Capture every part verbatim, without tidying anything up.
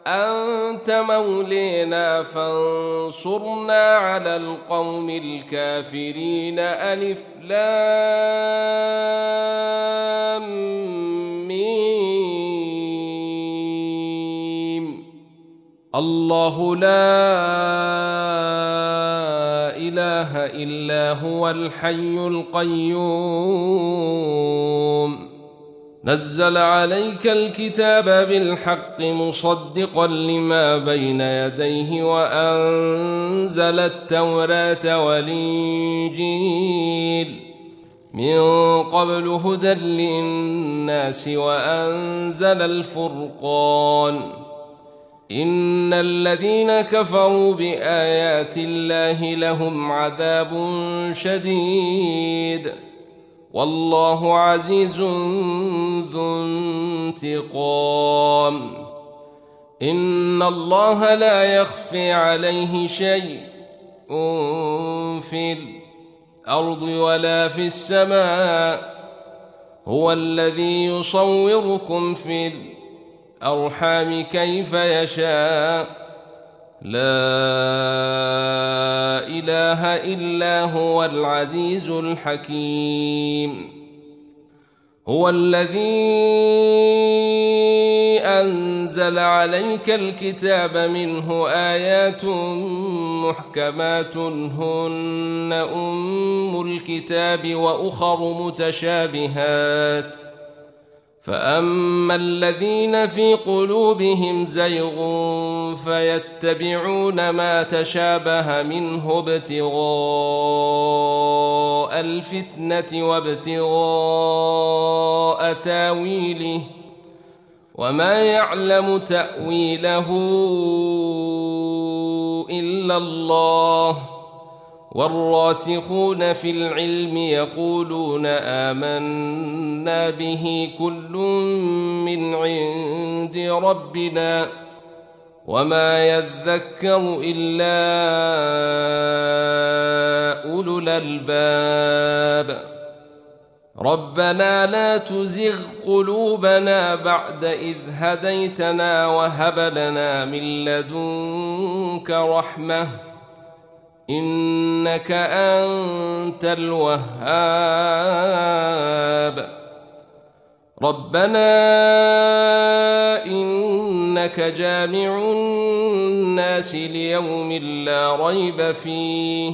أنت مولينا فانصرنا على القوم الكافرين. ألف لام ميم. الله لا إله إلا هو الحي القيوم نزل عليك الكتاب بالحق مصدقا لما بين يديه وأنزل التوراة والإنجيل من قبل هدى للناس وأنزل الفرقان. إن الذين كفروا بآيات الله لهم عذاب شديد والله عزيز ذو انتقام. إن الله لا يخفي عليه شيء في الأرض ولا في السماء. هو الذي يصوركم في الأرحام كيف يشاء. لا إله إلا هو العزيز الحكيم. هو الذي أنزل عليك الكتاب منه آيات محكمات هن أم الكتاب وأخر متشابهات فأما الذين في قلوبهم زيغ فيتبعون ما تشابه منه ابتغاء الفتنة وابتغاء تاويله وما يعلم تأويله إلا الله والراسخون في العلم يقولون آمنا به كل من عند ربنا وما يذكر إلا أولو الألباب. ربنا لا تزغ قلوبنا بعد إذ هديتنا وهب لنا من لدنك رحمة إنك أنت الوهاب. ربنا إنك جامع الناس ليوم لا ريب فيه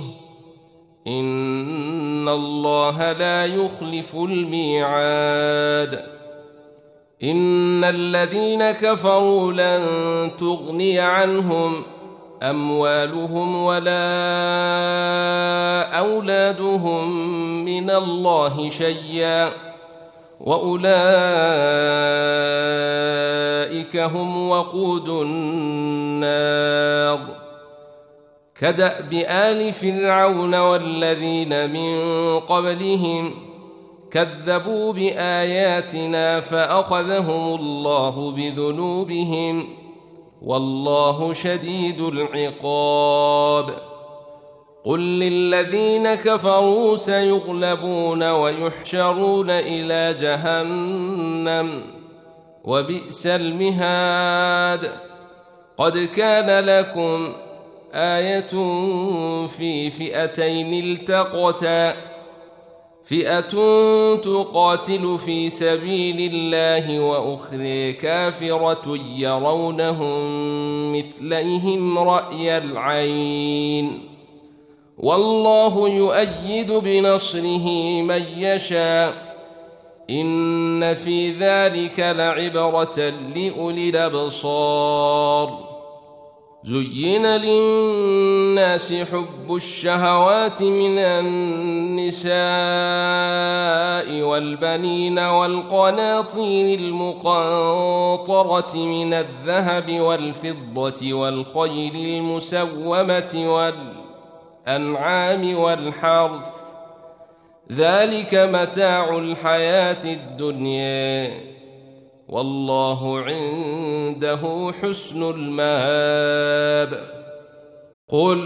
إن الله لا يخلف الميعاد. إن الذين كفروا لن تغني عنهم أموالهم ولا أولادهم من الله شيئا وأولئك هم وقود النار. كدأب آل فرعون والذين من قبلهم كذبوا بآياتنا فأخذهم الله بذنوبهم والله شديد العقاب. قل للذين كفروا سيغلبون ويحشرون إلى جهنم وبئس المهاد. قد كان لكم آية في فئتين التقتا فئة تقاتل في سبيل الله وأخرى كافرة يرونهم مثليهم رأي العين والله يؤيد بنصره من يشاء. إن في ذلك لعبرة لأولي الأبصار. زين للناس حب الشهوات من النساء والبنين والقناطير المقنطرة من الذهب والفضة والخيل المسومة والأنعام والحرث ذلك متاع الحياة الدنيا والله عنده حسن المآب. قل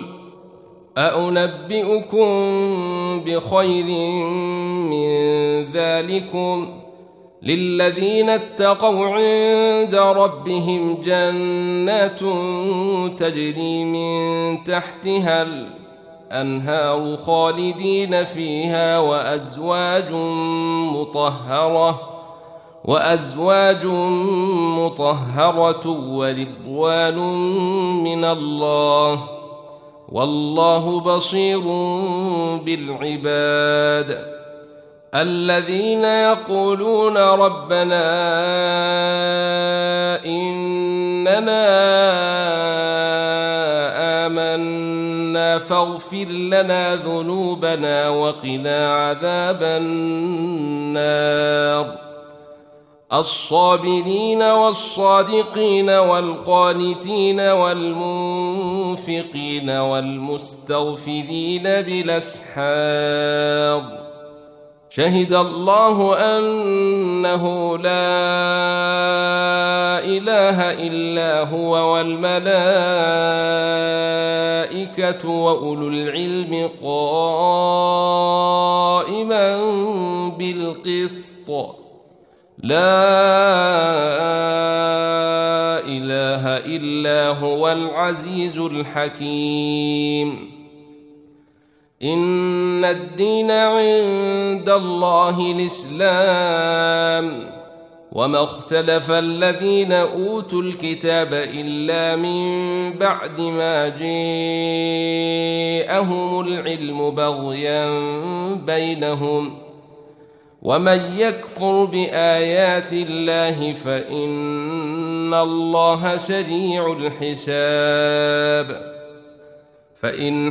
أأنبئكم بخير من ذلكم للذين اتقوا عند ربهم جنات تجري من تحتها الأنهار خالدين فيها وأزواج مطهرة وأزواج مطهرة ورضوان من الله والله بصير بالعباد. الذين يقولون ربنا إننا آمنا فاغفر لنا ذنوبنا وقنا عذاب النار. الصابرين والصادقين والقانتين والمنفقين والمستغفرين بالأسحار. شهد الله أنه لا إله إلا هو والملائكة وأولو العلم قائما بالقسط. لا إله إلا هو العزيز الحكيم. إن الدين عند الله الإسلام وما اختلف الذين أوتوا الكتاب إلا من بعد ما جاءهم العلم بغيا بينهم ومن يكفر بآيات الله فإن الله سريع الحساب. فإن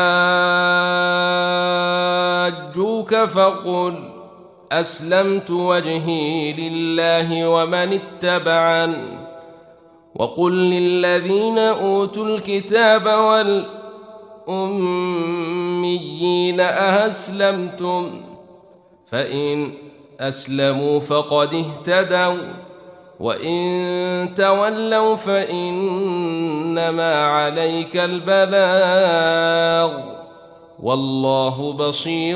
حاجوك فقل أسلمت وجهي لله ومن اتبعن وقل للذين أوتوا الكتاب والأميين أأسلمتم فإن أسلموا فقد اهتدوا وإن تولوا فإنما عليك البلاغ والله بصير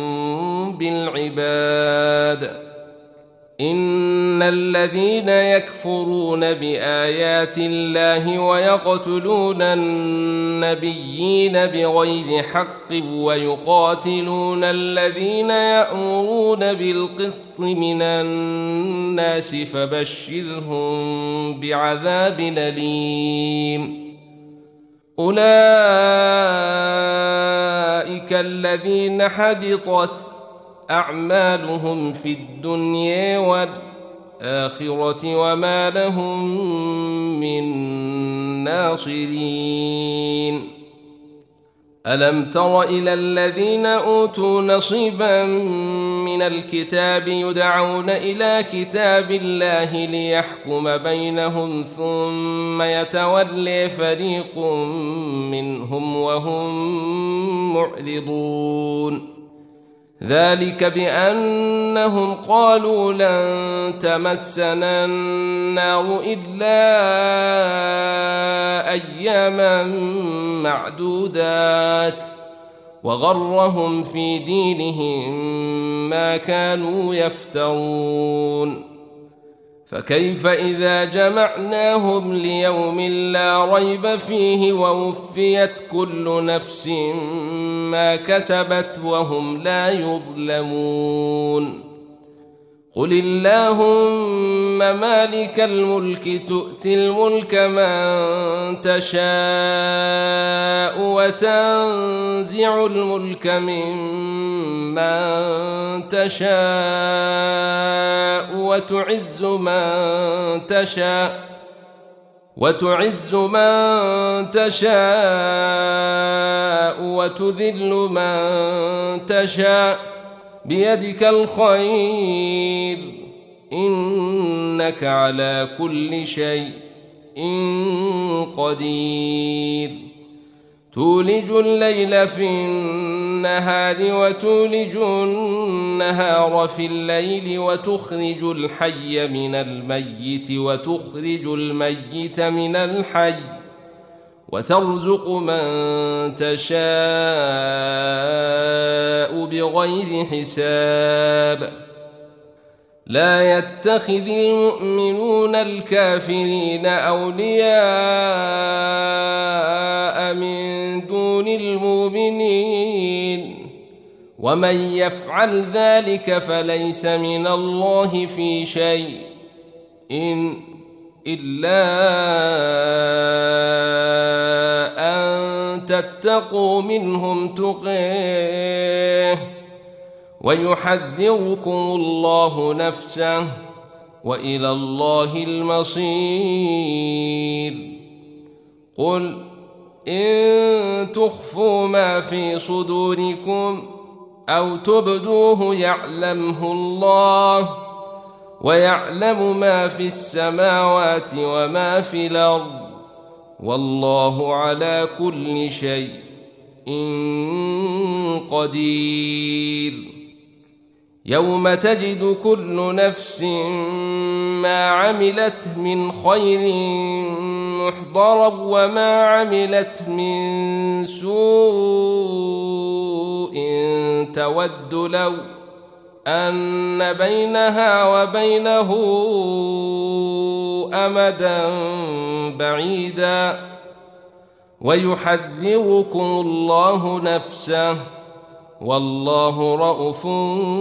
بالعباد. إن الذين يكفرون بآيات الله ويقتلون النبيين بغير حق ويقاتلون الذين يأمرون بالقسط من الناس فبشرهم بعذاب أليم. أولئك الذين حبطت أعمالهم في الدنيا والآخرة وما لهم من ناصرين. ألم تر إلى الذين أوتوا نصيبا من الكتاب يدعون إلى كتاب الله ليحكم بينهم ثم يتولي فريق منهم وهم معرضون. ذلك بأنهم قالوا لن تمسنا النار إلا أياما معدودات وغرهم في دينهم ما كانوا يفترون. فكيف إذا جمعناهم ليوم لا ريب فيه ووفيت كل نفس ما كسبت وهم لا يظلمون. قل اللهم مالك الملك تؤتي الملك من تشاء وتنزع الملك ممن تشاء وتعز من تشاء وتعز من تشاء وتذل من تشاء بيدك الخير إنك على كل شيء قدير. تولج الليل في النهار وتولج النهار في الليل وتخرج الحي من الميت وتخرج الميت من الحي وترزق من تشاء بغير حساب. لا يتخذ المؤمنون الكافرين أولياء من دون المؤمنين ومن يفعل ذلك فليس من الله في شيء إن إلا أن تتقوا منهم تقيه ويحذركم الله نفسه وإلى الله المصير. قل إن تخفوا ما في صدوركم أو تبدوه يعلمه الله ويعلم ما في السماوات وما في الأرض والله على كل شيء قدير. يوم تجد كل نفس ما عملت من خير محضرا وما عملت من سوء تود لو أن بينها وبينه أمدا بعيدا ويحذركم الله نفسه والله رءوف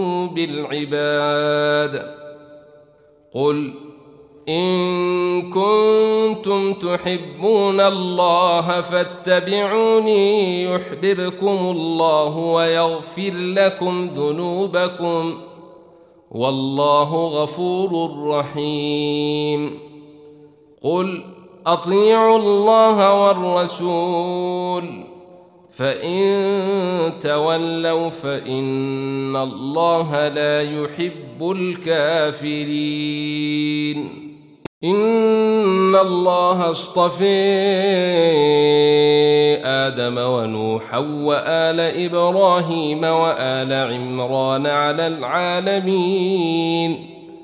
بالعباد. قل إن كنتم تحبون الله فاتبعوني يحببكم الله ويغفر لكم ذنوبكم والله غفور رحيم. قل أطيعوا الله والرسول فإن تولوا فإن الله لا يحب الكافرين. إن الله اصطفى آدم ونوحا وآل إبراهيم وآل عمران على العالمين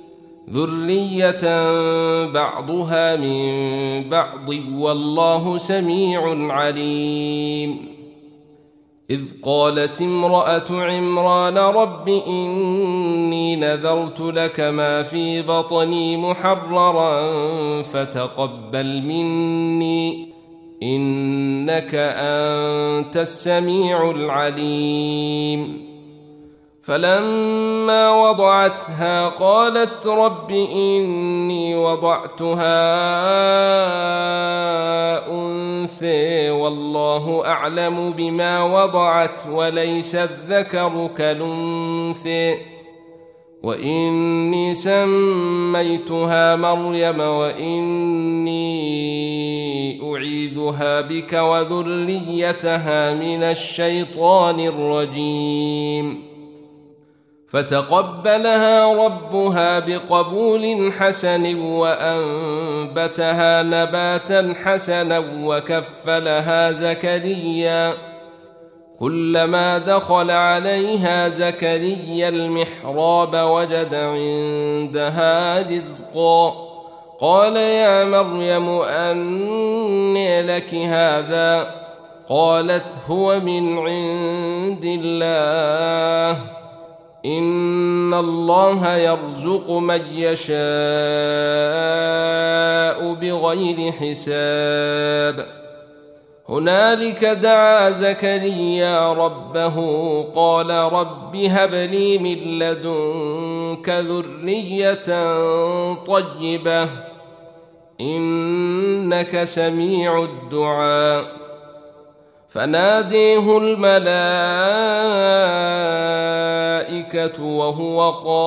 ذرية بعضها من بعض والله سميع عليم. إذ قالت امرأة عمران رب إني نذرت لك ما في بطني محررا فتقبل مني إنك أنت السميع العليم. فلما وضعتها قالت رب إني وضعتها أنثى والله أعلم بما وضعت وليس الذكر كالأنثى وإني سميتها مريم وإني أعيذها بك وذريتها من الشيطان الرجيم. فتقبلها ربها بقبول حسن وأنبتها نباتا حسنا وكفلها زكريا كلما دخل عليها زكريا المحراب وجد عندها رزقا قال يا مريم أنى لك هذا قالت هو من عند الله إن الله يرزق من يشاء بغير حساب. هنالك دعا زكريا ربه قال رب هب لي من لدنك ذرية طيبة إنك سميع الدعاء. فناديه الملائكة وهو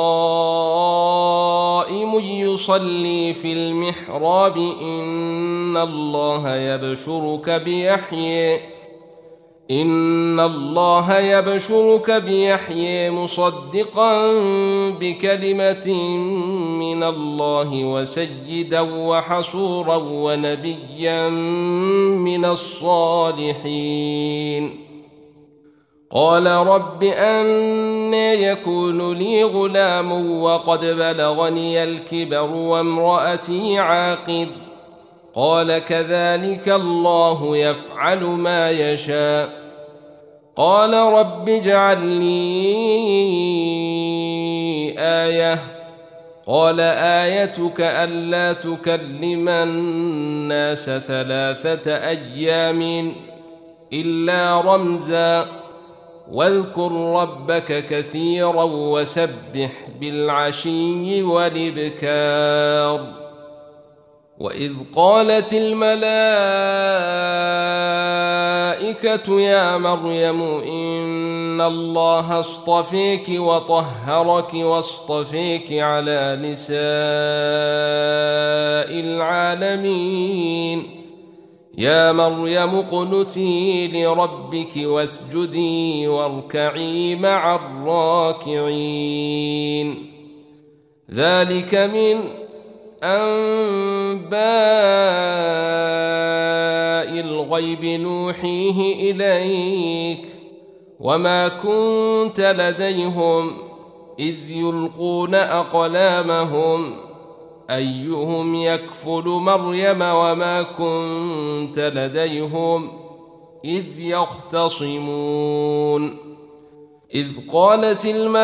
قائم يصلي في المحراب إن الله يبشرك بيحيى إن الله يبشرك بيحيى مصدقا بكلمة من الله وسيدا وحصورا ونبيا من الصالحين. قال رب أنى يكون لي غلام وقد بلغني الكبر وامرأتي عاقر قال كذلك الله يفعل ما يشاء. قال رب اجعل لي آية قال آيتك ألا تكلم الناس ثلاثة أيام إلا رمزا واذكر ربك كثيرا وسبح بالعشي والإبكار وإذ قالت الملائكة يا مريم إن الله اصطفيك وطهرك واصطفيك على نساء العالمين يا مريم اقنتي لربك واسجدي واركعي مع الراكعين ذلك من أنباء الغيب نوحيه إليك وما كنت لديهم إذ يلقون أقلامهم أيهم يكفل مريم وما كنت لديهم إذ يختصمون إذ قالت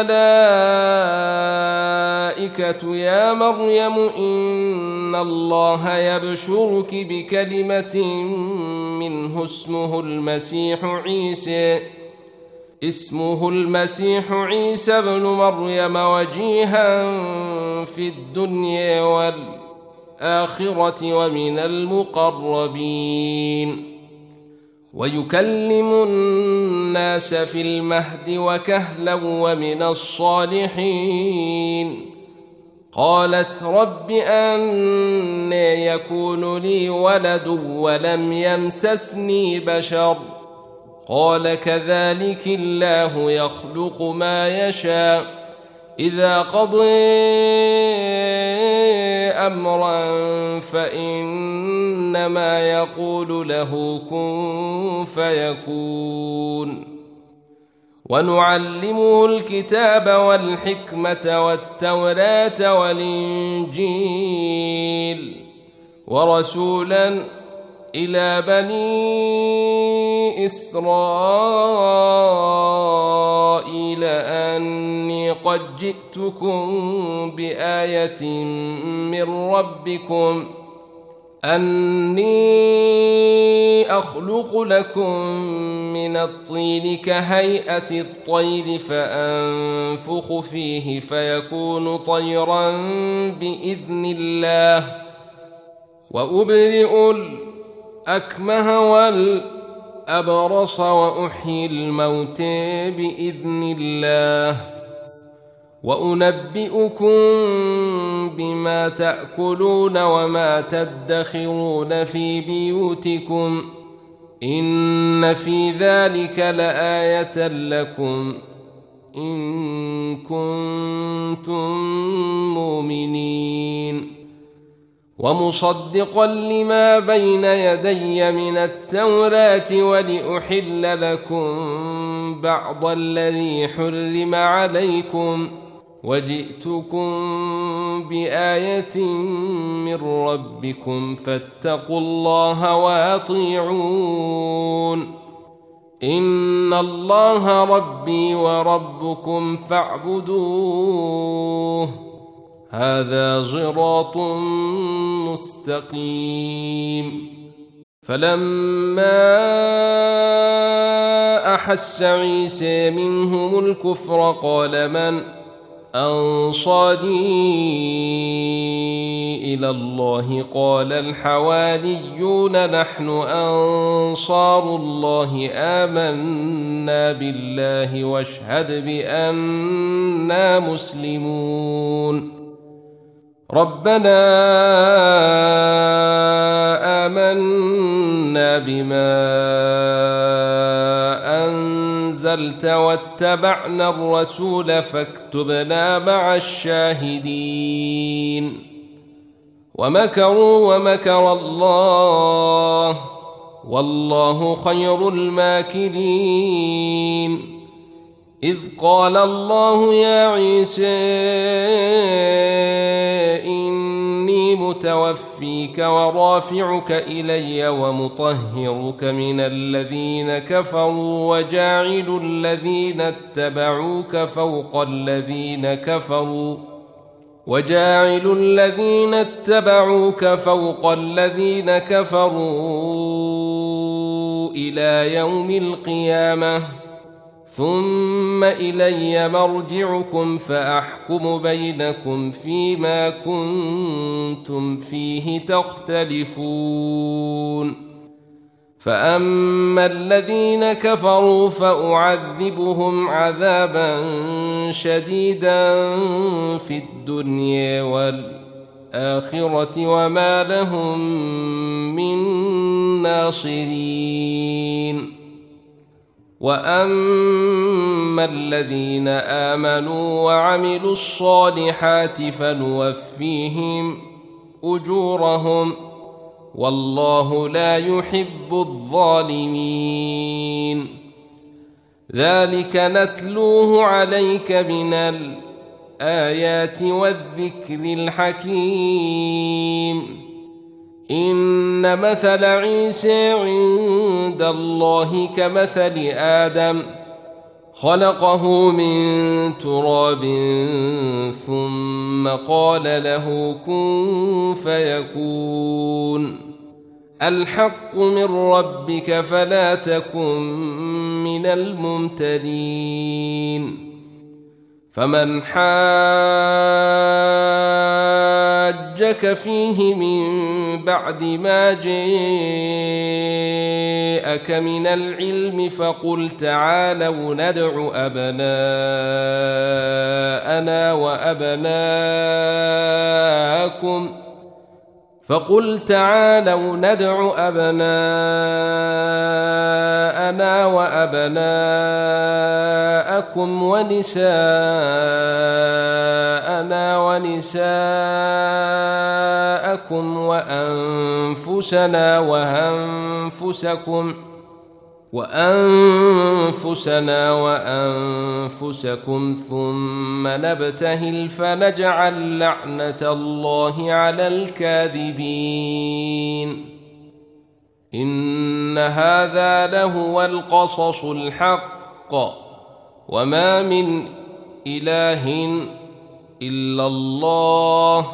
الملائكة يا مريم إن الله يبشرك بكلمة منه اسمه المسيح عيسى اسمه المسيح عيسى ابن مريم وجيها في الدنيا والآخرة ومن المقربين ويكلم الناس في المهد وكهلا ومن الصالحين قالت رب أنى يكون لي ولد ولم يمسسني بشر قال كذلك الله يخلق ما يشاء إذا قضى أمرا فإنما يقول له كن فيكون ونعلمه الكتاب والحكمة والتوراة والإنجيل ورسولا إلى بني إسرائيل أني قد جئتكم بآية من ربكم أني أخلق لكم من الطين كهيئة الطير فأنفخ فيه فيكون طيرا بإذن الله وأبرئ الأكمه والأبرص وأحيي الموتى بإذن الله وأنبئكم بما تأكلون وما تدخرون في بيوتكم إن في ذلك لآية لكم إن كنتم مؤمنين ومصدقا لما بين يدي من التوراة ولأحل لكم بعض الذي حرم عليكم وجئتكم بآية من ربكم فاتقوا الله وأطيعون إن الله ربي وربكم فاعبدوه هذا صراط مستقيم فلما أحس عيسى منهم الكفر قال من أنصاري إلى الله قال الحواريون نحن أنصار الله آمنا بالله واشهد بأننا مسلمون ربنا آمنا بما أنزلت واتبعنا الرسول فاكتبنا مع الشاهدين ومكروا ومكر الله والله خير الماكرين إذ قال الله يا عيسى إني متوفيك ورافعك إلي ومطهرك من الذين كفروا وجاعل الذين اتبعوك فوق الذين كفروا وجاعل الذين اتبعوك فوق الذين كفروا إلى يوم القيامة ثم إلي مرجعكم فأحكم بينكم فيما كنتم فيه تختلفون فأما الذين كفروا فأعذبهم عذابا شديدا في الدنيا والآخرة وما لهم من ناصرين وأما الذين آمنوا وعملوا الصالحات فنوفيهم أجورهم والله لا يحب الظالمين ذلك نتلوه عليك من الآيات والذكر الحكيم إن مثل عيسى عند الله كمثل آدم خلقه من تراب ثم قال له كن فيكون الحق من ربك فلا تكن من الممترين فمن حاجك فيه من بعد ما جاءك من العلم فقل تعالوا ندع أبناءنا وأبناءكم فقل تعالوا ندع أبناءنا وأبناءكم ونساءنا ونساءكم وأنفسنا وأنفسكم وأنفسنا وأنفسكم ثم نبتهل فنجعل لعنة الله على الكاذبين إن هذا لهو القصص الحق وما من إله إلا الله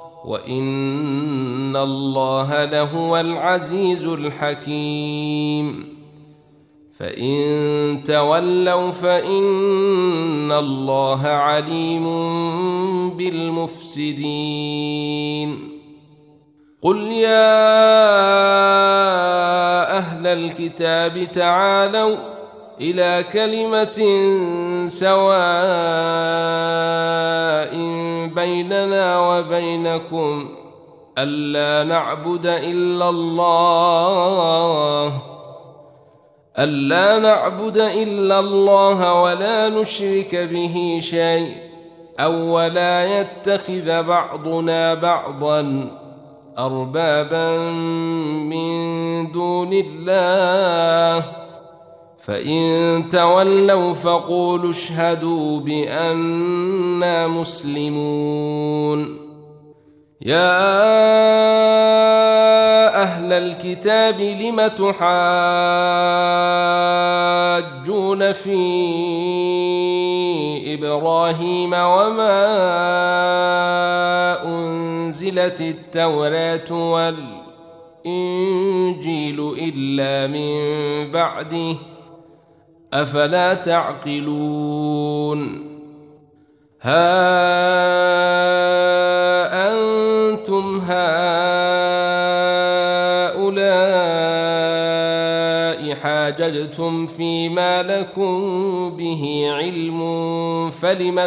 وإن الله لهو العزيز الحكيم فإن تولوا فإن الله عليم بالمفسدين قل يا أهل الكتاب تعالوا إلى كلمة سواء بيننا وبينكم ألا نعبد إلا الله ألا نعبد إلا الله ولا نشرك به شيء أو ولا يتخذ بعضنا بعضا أربابا من دون الله فإن تولوا فقولوا اشهدوا بأننا مسلمون يا أهل الكتاب لم تحاجون في إبراهيم وما أنزلت التوراة والإنجيل إلا من بعده أفلا تعقلون ها أنتم هؤلاء حاججتم فيما لكم به علم فلم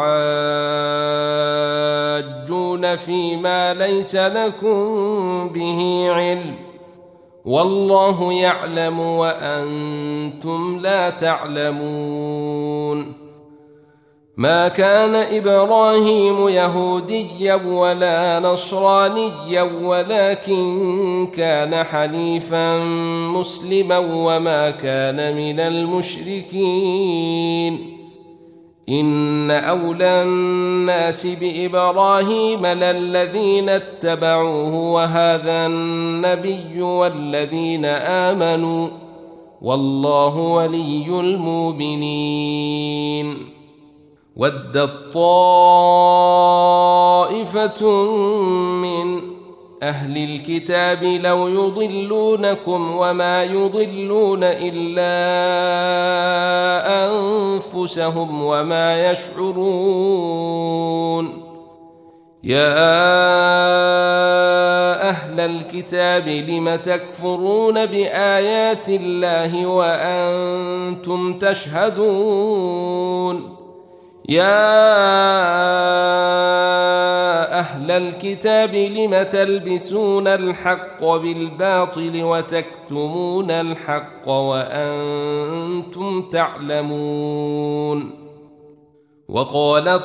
تحاجون فيما ليس لكم به علم والله يعلم وأنتم لا تعلمون ما كان إبراهيم يهوديا ولا نصرانيا ولكن كان حنيفا مسلما وما كان من المشركين إن أولى الناس بإبراهيم للذين اتبعوه وهذا النبي والذين آمنوا والله ولي المؤمنين ودت طائفة من أهل الكتاب لو يضلونكم وما يضلون إلا أنفسهم وما يشعرون. يا أهل الكتاب لم تكفرون بآيات الله وأنتم تشهدون. يا أهل الكتاب لم تلبسون الحق بالباطل وتكتمون الحق وأنتم تعلمون. وقالت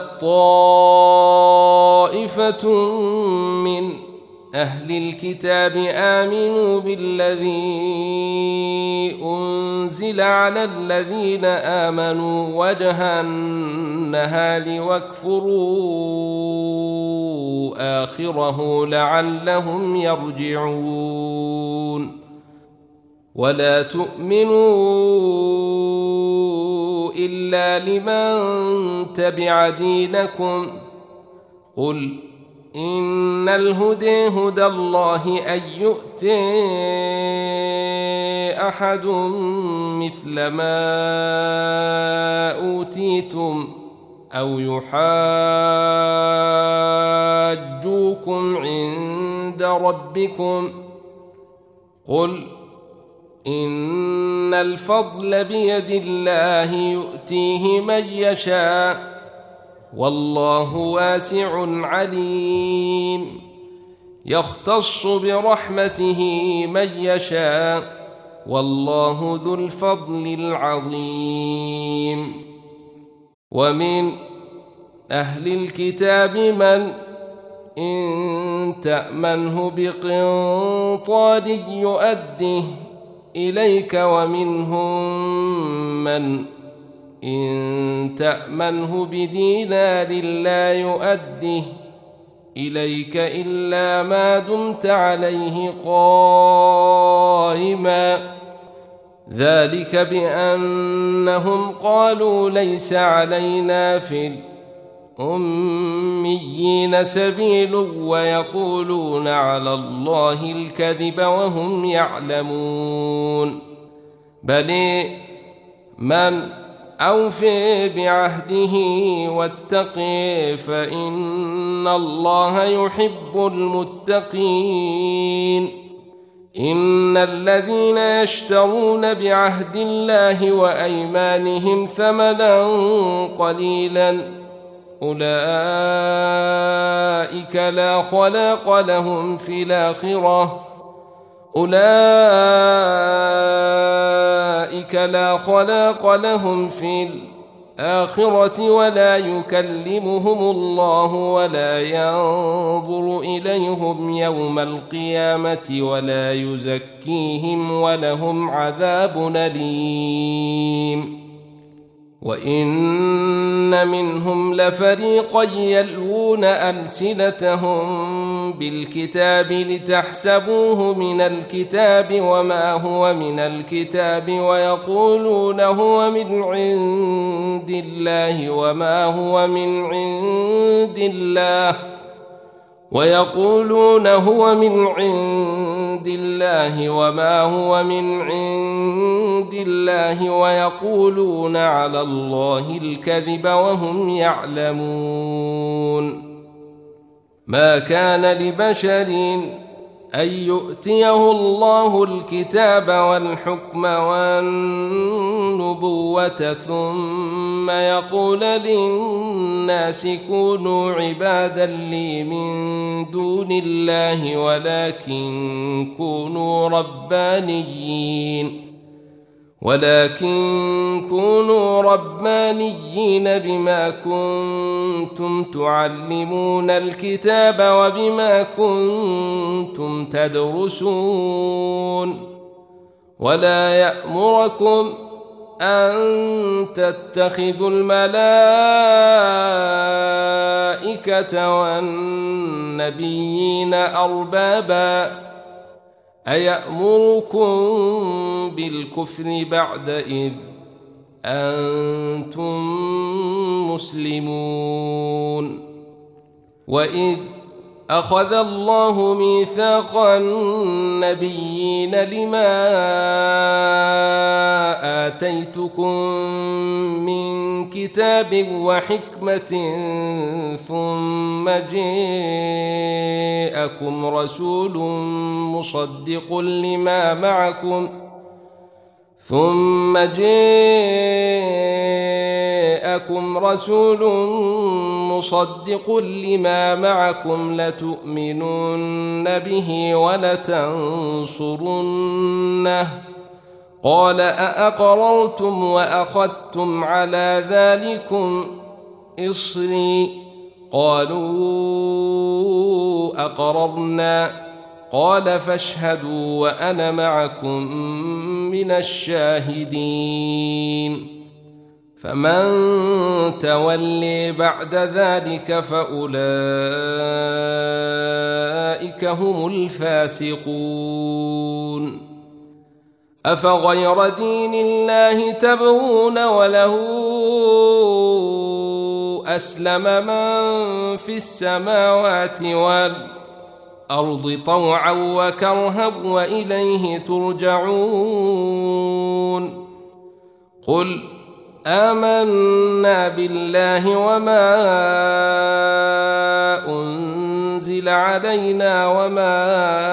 طائفة من أهل الكتاب آمنوا بالذي أنزل على الذين آمنوا وجه النهار واكفروا آخره لعلهم يرجعون. ولا تؤمنوا إلا لمن تبع دينكم. قل إن الهدى هدى الله أن يؤتي أحد مثل ما أوتيتم أو يحاجوكم عند ربكم. قل إن الفضل بيد الله يؤتيه من يشاء والله واسع عليم. يختص برحمته من يشاء والله ذو الفضل العظيم. ومن أهل الكتاب من إن تأمنه بقنطار يؤده إليك ومنهم من إن تأمنه بدينار لا يؤده إليك إلا ما دمت عليه قائما. ذلك بأنهم قالوا ليس علينا في الأميين سبيل ويقولون على الله الكذب وهم يعلمون. بل من أوفي بعهده واتقي فإن الله يحب المتقين. إن الذين يشترون بعهد الله وأيمانهم ثمنا قليلا أولئك لا خلاق لهم في الآخرة أولئك لا خلاق لهم في الآخرة ولا يكلمهم الله ولا ينظر إليهم يوم القيامة ولا يزكيهم ولهم عذاب أليم. وإن منهم لفريقا يلوون ألسنتهم بالكتاب لتحسبوه من الكتاب وما هو من الكتاب ويقولون هو من عند الله وما هو من عند الله ويقولون هو من عند الله وما هو من عند الله ويقولون على الله الكذب وهم يعلمون. ما كان لبشر أن يؤتيه الله الكتاب والحكم والنبوة ثم يقول للناس كونوا عبادا لي من دون الله ولكن كونوا ربانيين ولكن كونوا ربانيين بما كنتم تعلمون الكتاب وبما كنتم تدرسون. ولا يأمركم أن تتخذوا الملائكة والنبيين أربابا أيأمركم بالكفر بعد إذ أنتم مسلمون وإذ أخذ الله ميثاق النبيين لما آتيتكم من كتاب وحكمة ثم جاءكم رسول مصدق لما معكم ثم جاءكم رسول مصدق لما معكم لتؤمنن به ولتنصرنه قال أأقررتم وأخذتم على ذلكم إصري قالوا أقررنا قال فاشهدوا وأنا معكم من الشاهدين فمن تولي بعد ذلك فأولئك هم الفاسقون أفغير دين الله تبغون وله أسلم من في السماوات والأرض طوعا وكرها وإليه ترجعون قل آمنا بالله وما أنزل علينا وما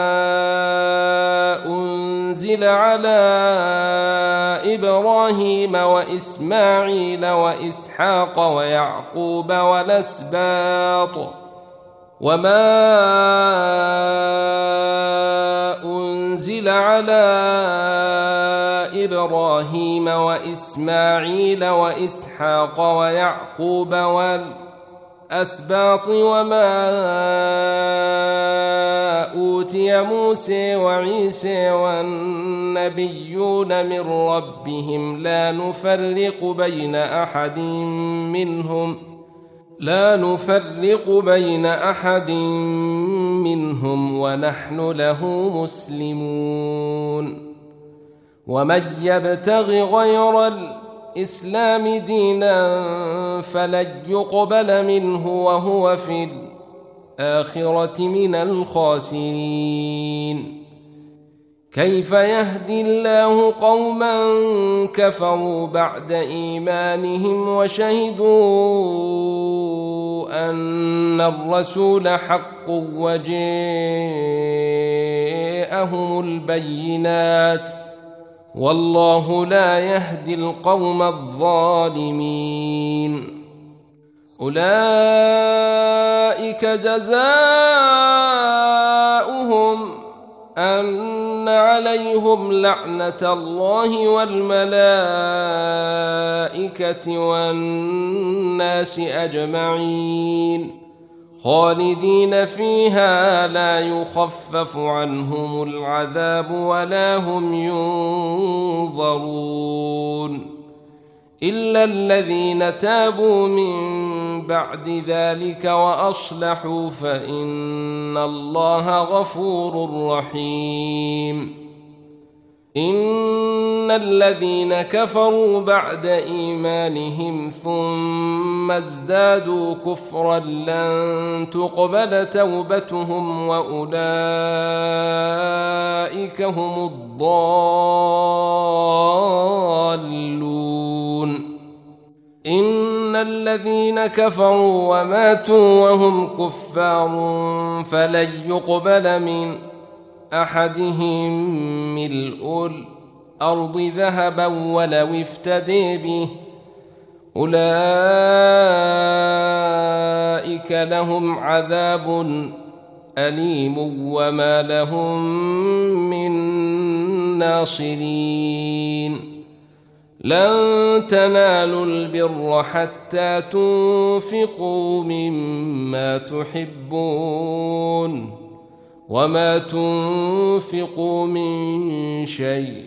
أنزل على إبراهيم وإسماعيل وإسحاق ويعقوب والأسباط وما أنزل على إبراهيم وإسماعيل وإسحاق ويعقوب والأسباط وما أوتي موسى وعيسى والنبيون من ربهم لا نفرق بين أحد منهم لا نفرق بين أحد منهم ونحن له مسلمون ومن يبتغ غير الإسلام دينا فلن يقبل منه وهو في الآخرة من الخاسرين كيف يهدي الله قوما كفروا بعد إيمانهم وشهدوا أن الرسول حق وجاءهم البينات والله لا يهدي القوم الظالمين أولئك جزاؤهم أن عليهم لعنة الله والملائكة والناس أجمعين خالدين فيها لا يخفف عنهم العذاب ولا هم ينظرون إلا الذين تابوا من بعد ذلك وأصلحوا فإن الله غفور رحيم إن الذين كفروا بعد إيمانهم ثم ازدادوا كفرا لن تقبل توبتهم وأولئك هم الضالون إن الذين كفروا وماتوا وهم كفار فلن يقبل من أحدهم ملء الأرض ذهبا ولو افتدي به أولئك لهم عذاب أليم وما لهم من ناصرين لن تنالوا البر حتى تنفقوا مما تحبون وما تنفقوا من شيء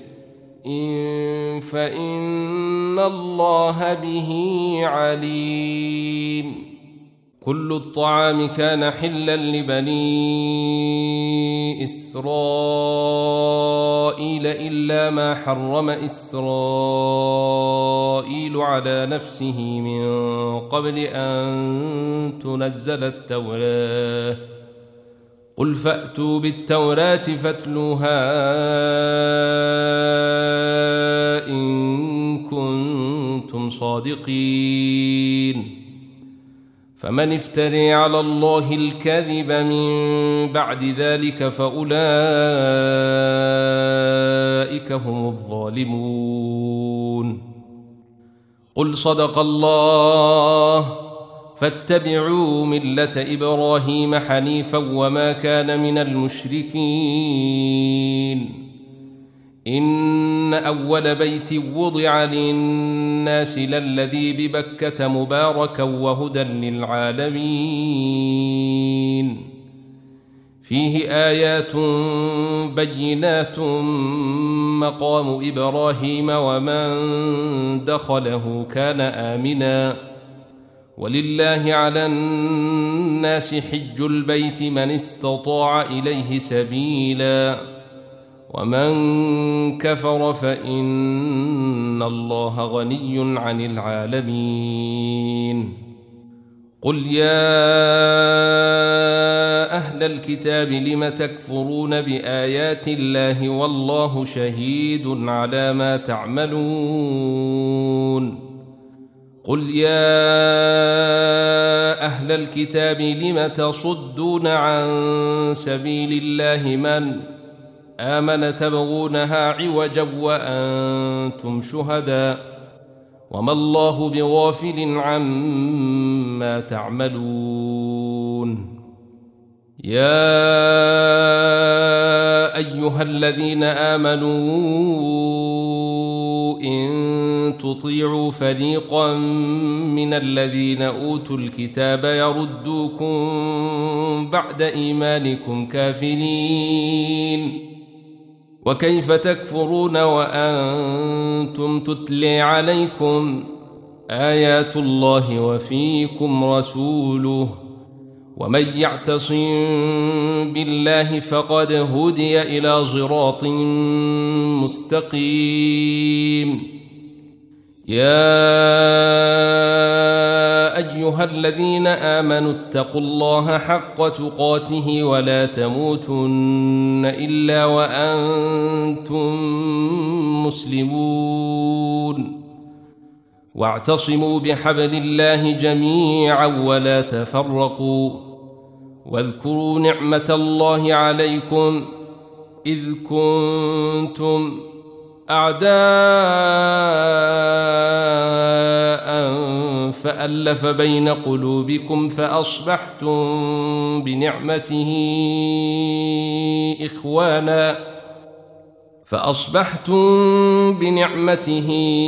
فإن الله به عليم كل الطعام كان حلا لبني إسرائيل إلا ما حرم إسرائيل على نفسه من قبل أن تنزل التوراة قل فأتوا بالتوراة فاتلوها إن كنتم صادقين فمن افتري على الله الكذب من بعد ذلك فأولئك هم الظالمون قل صدق الله فاتبعوا ملة إبراهيم حنيفا وما كان من المشركين إن أول بيت وضع للناس للذي ببكة مباركا وهدى للعالمين فيه آيات بينات مقام إبراهيم ومن دخله كان آمنا ولله على الناس حج البيت من استطاع إليه سبيلا ومن كفر فإن الله غني عن العالمين قل يا أهل الكتاب لم تكفرون بآيات الله والله شهيد على ما تعملون قل يا أهل الكتاب لم تصدون عن سبيل الله من آمن تبغونها عوجا وأنتم شهداء وما الله بغافل عما تعملون يا أيها الذين آمنوا إن تطيعوا فريقا من الذين أوتوا الكتاب يردوكم بعد إيمانكم كافرين وكيف تكفرون وأنتم تتلي عليكم آيات الله وفيكم رسوله ومن يعتصم بالله فقد هدي إلى صراط مستقيم يا أيها الذين آمنوا اتقوا الله حق تقاته ولا تموتن إلا وأنتم مسلمون واعتصموا بحبل الله جميعا ولا تفرقوا واذكروا نعمة الله عليكم إذ كنتم أعداء فألف بين قلوبكم فأصبحتم بنعمته إخوانا فأصبحتم بنعمته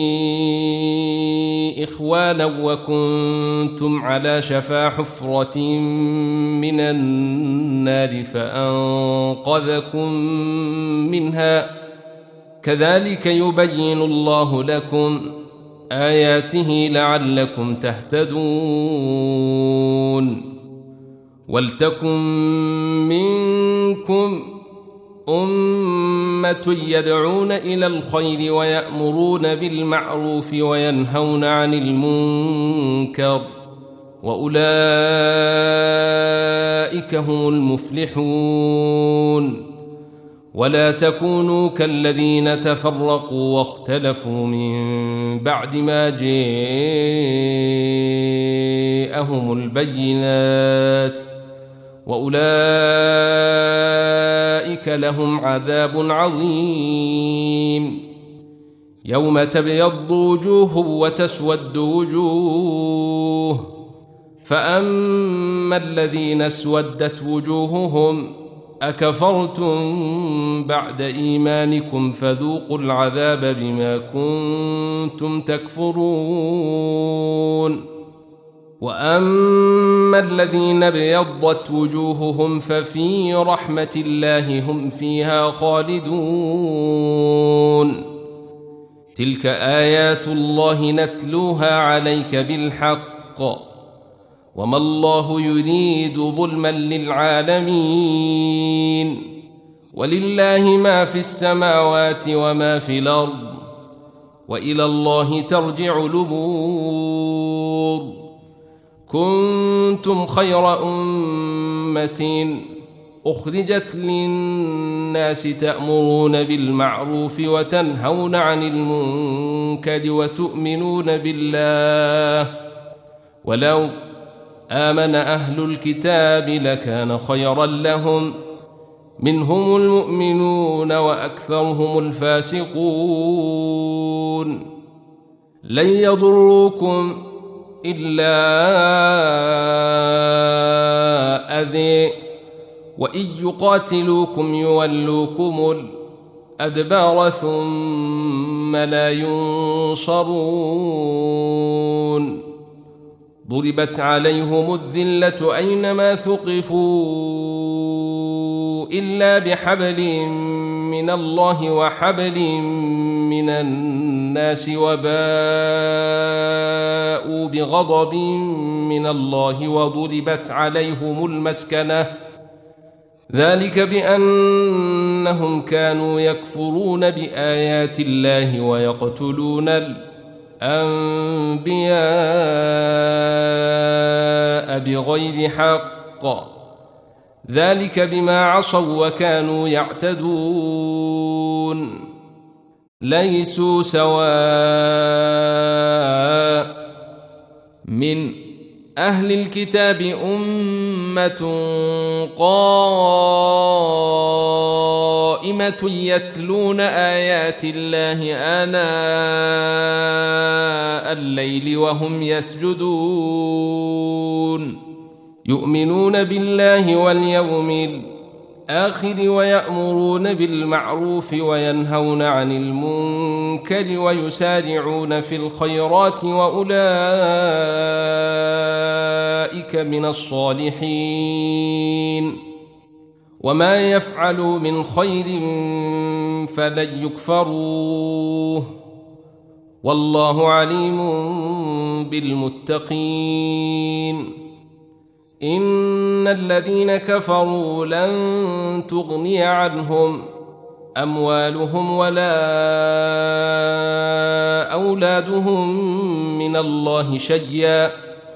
إخوانا وكنتم على شفا حفرة من النار فأنقذكم منها كذلك يبين الله لكم آياته لعلكم تهتدون ولتكن منكم أمة يدعون إلى الخير ويأمرون بالمعروف وينهون عن المنكر وأولئك هم المفلحون ولا تكونوا كالذين تفرقوا واختلفوا من بعد ما جاءهم البينات وأولئك لهم عذاب عظيم يوم تبيض وجوه وتسود وجوه فأما الذين اسودت وجوههم أكفرتم بعد إيمانكم فذوقوا العذاب بما كنتم تكفرون وأما الذين ابيضت وجوههم ففي رحمة الله هم فيها خالدون تلك آيات الله نتلوها عليك بالحق وما الله يريد ظلما للعالمين ولله ما في السماوات وما في الأرض وإلى الله ترجع الأمور كنتم خير أمة أخرجت للناس تأمرون بالمعروف وتنهون عن المنكر وتؤمنون بالله ولو آمن أهل الكتاب لكان خيرا لهم منهم المؤمنون وأكثرهم الفاسقون لن يضروكم إلا أذى وإن يقاتلوكم يولوكم الأدبار ثم لا ينصرون ضربت عليهم الذلة أينما ثقفوا إلا بحبل من الله وحبل من الناس وباءوا بغضب من الله وضربت عليهم المسكنة ذلك بأنهم كانوا يكفرون بآيات الله ويقتلون الأنبياء بغير حق ذلك بما عصوا وكانوا يعتدون ليسوا سواء من أهل الكتاب أمة قائمة يتلون آيات الله آناء الليل وهم يسجدون يؤمنون بالله واليوم الآخر ويأمرون بالمعروف وينهون عن المنكر ويسارعون في الخيرات وأولئك من الصالحين وما يفعلوا من خير فلن يكفروه والله عليم بالمتقين إن الذين كفروا لن تغني عنهم أموالهم ولا أولادهم من الله شيئا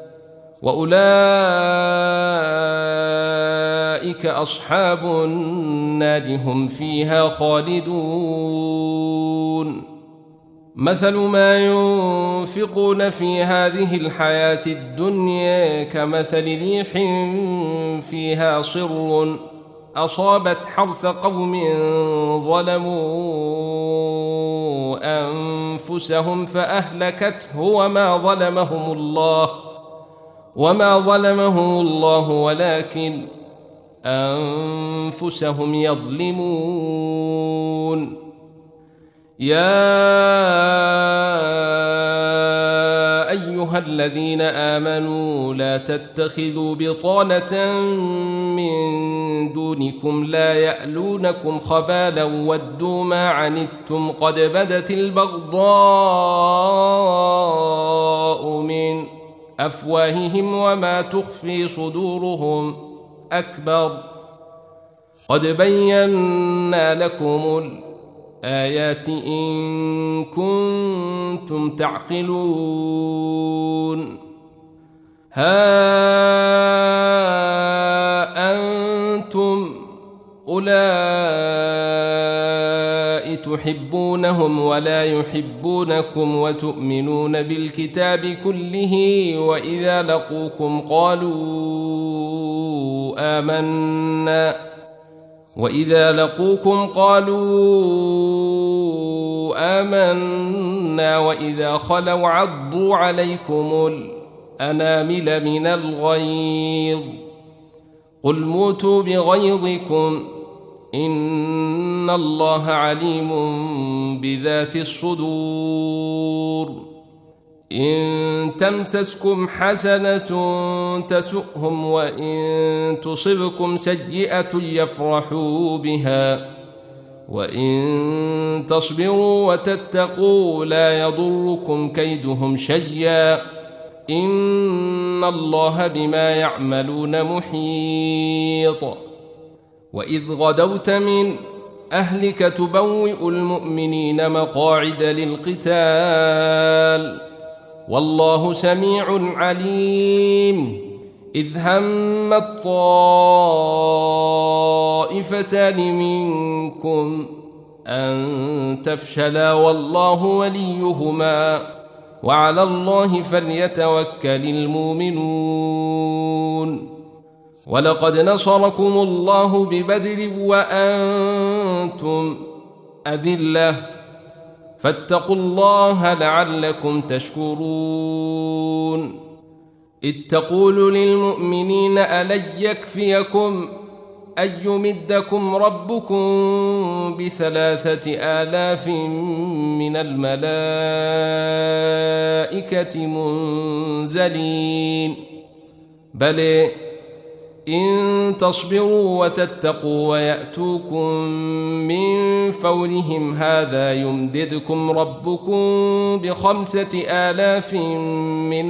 وأولئك أصحاب النار هم فيها خالدون مثل ما ينفقون في هذه الحياة الدنيا كمثل ريح فيها صر أصابت حرث قوم ظلموا أنفسهم فأهلكته وما ظلمهم الله وما ظلمهم الله ولكن أنفسهم يظلمون يا أيها الذين آمنوا لا تتخذوا بطانة من دونكم لا يألونكم خبالا ودوا ما عنتم قد بدت البغضاء من أفواههم وما تخفي صدورهم أكبر قد بينا لكم الآيات إن كنتم تعقلون ها أنتم أولئك تحبونهم ولا يحبونكم وتؤمنون بالكتاب كله وإذا لقوكم قالوا آمنا وإذا لقوكم قالوا آمنا وإذا خلوا عضوا عليكم الأنامل من الغيظ قل موتوا بغيظكم إن الله عليم بذات الصدور إن تمسسكم حسنة تسؤهم وإن تصبكم سيئة يفرحوا بها وإن تصبروا وتتقوا لا يضركم كيدهم شيئا إن الله بما يعملون محيط. وإذ غدوت من أهلك تبوئ المؤمنين مقاعد للقتال والله سميع عليم. إذ هم الطائفتان منكم أن تفشلا والله وليهما وعلى الله فليتوكل المؤمنون. ولقد نصركم الله ببدر وأنتم أذلة فاتقوا الله لعلكم تشكرون. إذ تقول للمؤمنين ألن يكفيكم أن يمدكم ربكم بثلاثة آلاف من الملائكة منزلين بل إن تصبروا وتتقوا ويأتوكم من فورهم هذا يمددكم ربكم بخمسة آلاف من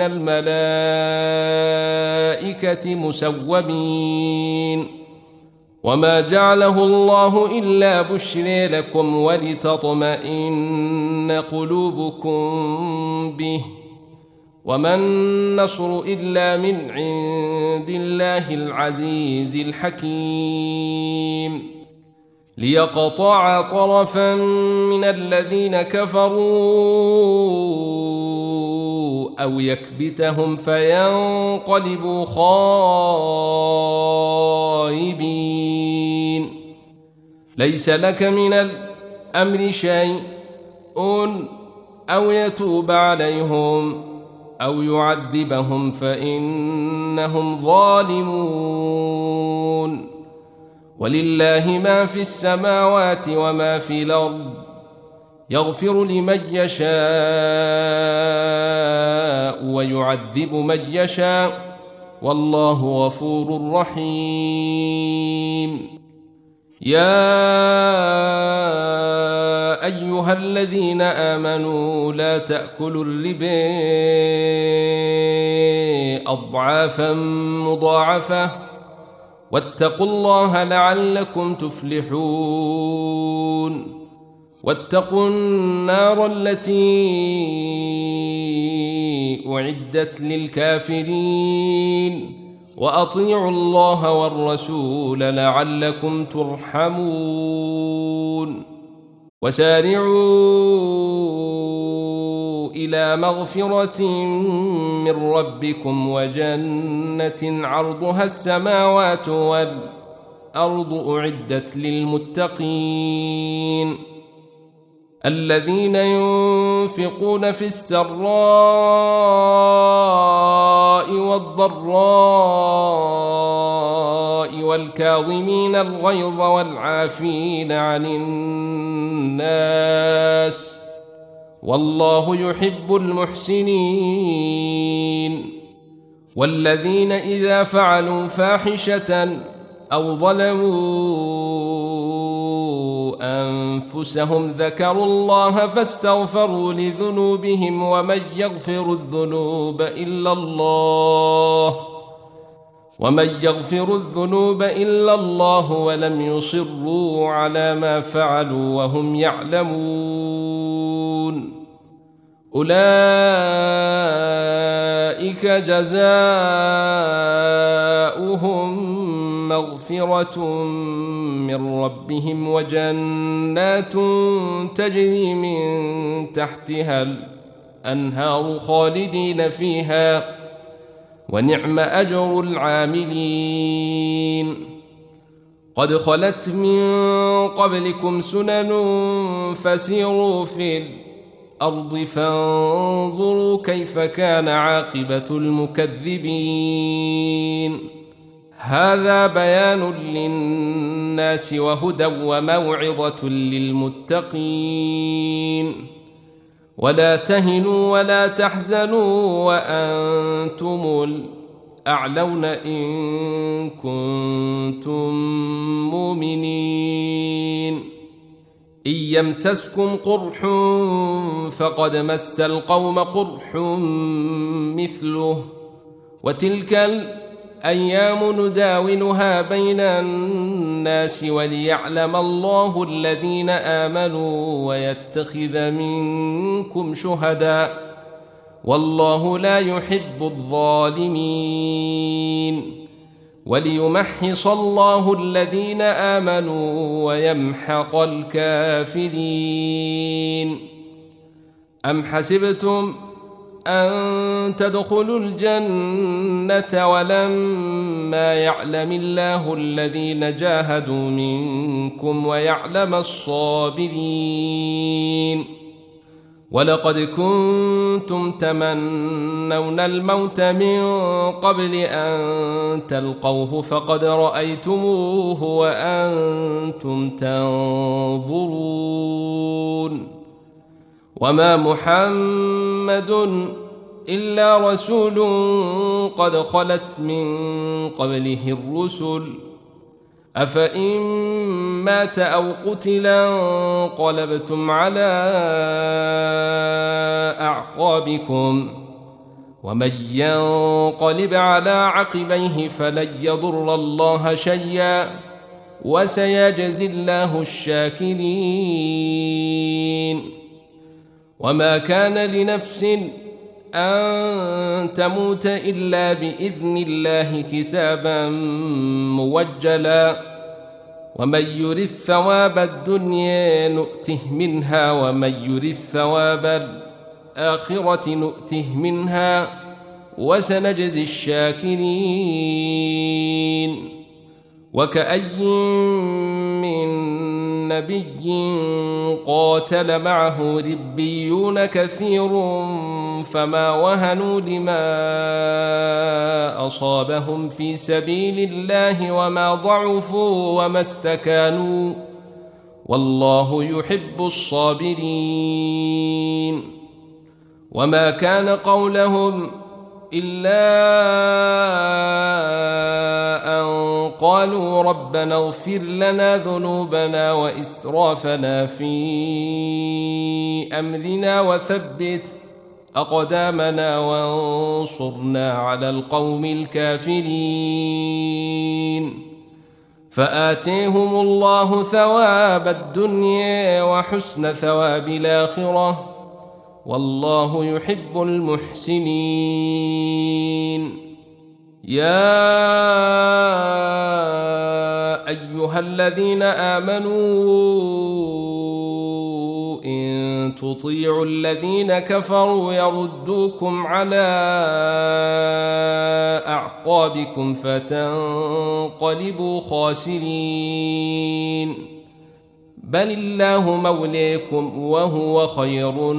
الملائكة مسومين. وما جعله الله إلا بشرى لكم ولتطمئن قلوبكم به وما النصر إلا من عند الله العزيز الحكيم. ليقطع طرفا من الذين كفروا أو يكبتهم فينقلبوا خائبين. ليس لك من الأمر شيء أو يتوب عليهم أو يعذبهم فإنهم ظالمون. ولله ما في السماوات وما في الأرض يغفر لمن يشاء ويعذب من يشاء والله غفور رحيم. يا أيها الذين آمنوا لا تأكلوا الربا أضعافا مضاعفة واتقوا الله لعلكم تفلحون. واتقوا النار التي أعدت للكافرين وأطيعوا الله والرسول لعلكم ترحمون. وسارعوا إلى مغفرة من ربكم وجنة عرضها السماوات والأرض أعدت للمتقين الذين ينفقون في السراء والضراء والكاظمين الغيظ والعافين عن الناس والله يحب المحسنين. والذين إذا فعلوا فاحشة أو ظلموا أنفسهم ذكروا الله فاستغفروا لذنوبهم ومن يغفر الذنوب إلا الله ومن يغفر الذنوب إلا الله ولم يصروا على ما فعلوا وهم يعلمون. أولئك جزاؤهم مغفرة من ربهم وجنات تجري من تحتها الأنهار خالدين فيها ونعم أجر العاملين. قد خلت من قبلكم سنن فسيروا في الأرض فانظروا كيف كان عاقبة المكذبين. هذا بيان للناس وهدى وموعظة للمتقين. ولا تهنوا ولا تحزنوا وأنتم الأعلون إن كنتم مؤمنين إن يمسسكم قرح فقد مس القوم قرح مثله وتلك الأيام نداولها بين الناس وليعلم الله الذين آمنوا ويتخذ منكم شهداء والله لا يحب الظالمين وليمحص الله الذين آمنوا ويمحق الكافرين. أم حسبتم أن تدخلوا الجنة ولما يعلم الله الذين جاهدوا منكم ويعلم الصابرين ولقد كنتم تمنون الموت من قبل أن تلقوه فقد رأيتموه وأنتم تنظرون وما محمد إلا رسول قد خلت من قبله الرسل أفإن مات أو قتلا انقلبتم على أعقابكم ومن ينقلب على عقبيه فلن يضر الله شيئا وسيجزي الله الشاكرين. وما كان لنفس أن تموت إلا بإذن الله كتابا موجلا ومن يرد ثواب الدنيا نؤته منها ومن يرد ثواب الآخرة نؤته منها وسنجزي الشاكرين. وكأي من نبي قاتل معه ربيون كثير فما وهنوا لما أصابهم في سبيل الله وما ضعفوا وما استكانوا والله يحب الصابرين. وما كان قولهم إلا أن قالوا ربنا اغفر لنا ذنوبنا وإسرافنا في أمرنا وثبت أقدامنا وانصرنا على القوم الكافرين. فآتيهم الله ثواب الدنيا وحسن ثواب الآخرة والله يحب المحسنين. يا أيها الذين آمنوا إن تطيعوا الذين كفروا يردوكم على أعقابكم فتنقلبوا خاسرين بل الله موليكم وهو خير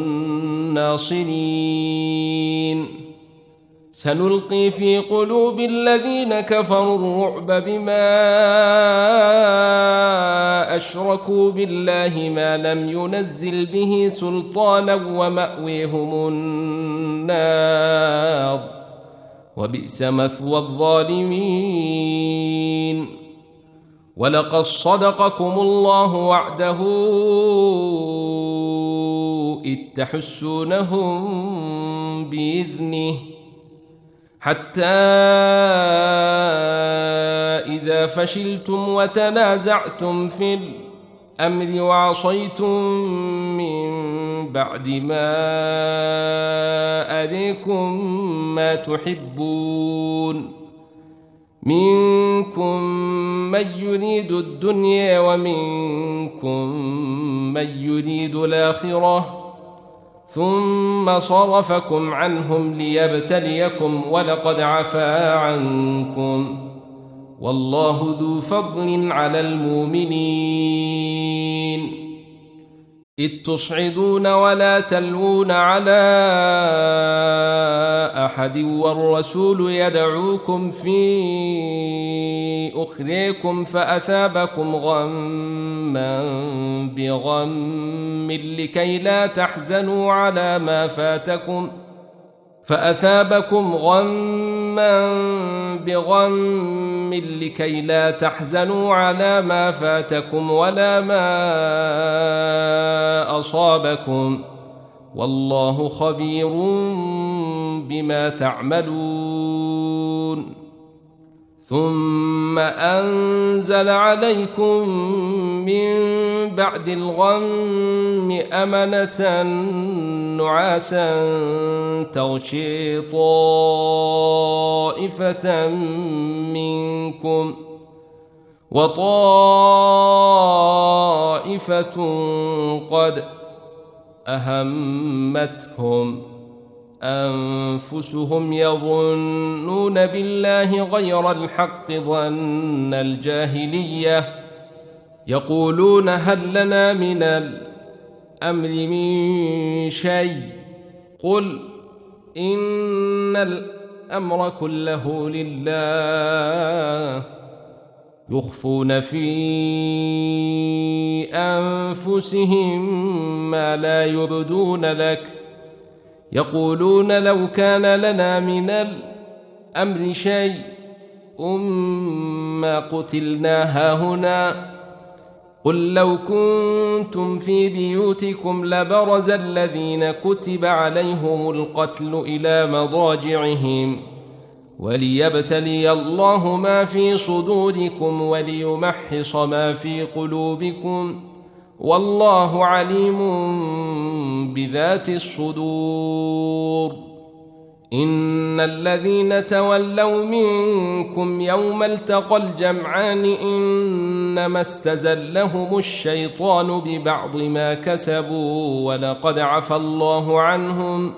الناصرين. سنلقي في قلوب الذين كفروا الرعب بما أشركوا بالله ما لم ينزل به سلطانا ومأويهم النار وبئس مثوى الظالمين. ولقد صدقكم الله وعده إذ تحسونهم بإذنه حتى إذا فشلتم وتنازعتم في الأمر وعصيتم من بعد ما أريكم ما تحبون منكم من يريد الدنيا ومنكم من يريد الآخرة ثم صرفكم عنهم ليبتليكم ولقد عفا عنكم والله ذو فضل على المؤمنين. إذ تصعدون ولا تلوون على أحد والرسول يدعوكم في أخريكم فأثابكم غما بغم لكي لا تحزنوا على ما فاتكم فأثابكم غما غما بغم لكي لا تحزنوا على ما فاتكم ولا ما أصابكم والله خبير بما تعملون ثم أنزل عليكم من بعد الغم أمنة نعاسا تغشي طائفة منكم وطائفة قد أهمتهم أنفسهم يظنون بالله غير الحق ظن الجاهلية يقولون هل لنا من الأمر من شيء قل إن الأمر كله لله يخفون في أنفسهم ما لا يبدون لك يقولون لو كان لنا من الأمر شيء ما قتلنا هاهنا قل لو كنتم في بيوتكم لبرز الذين كتب عليهم القتل إلى مضاجعهم وليبتلي الله ما في صدوركم وليمحص ما في قلوبكم والله عليم بذات الصدور إن الذين تولوا منكم يوم التقى الجمعان إنما استزلهم الشيطان ببعض ما كسبوا ولقد عفى الله عنهم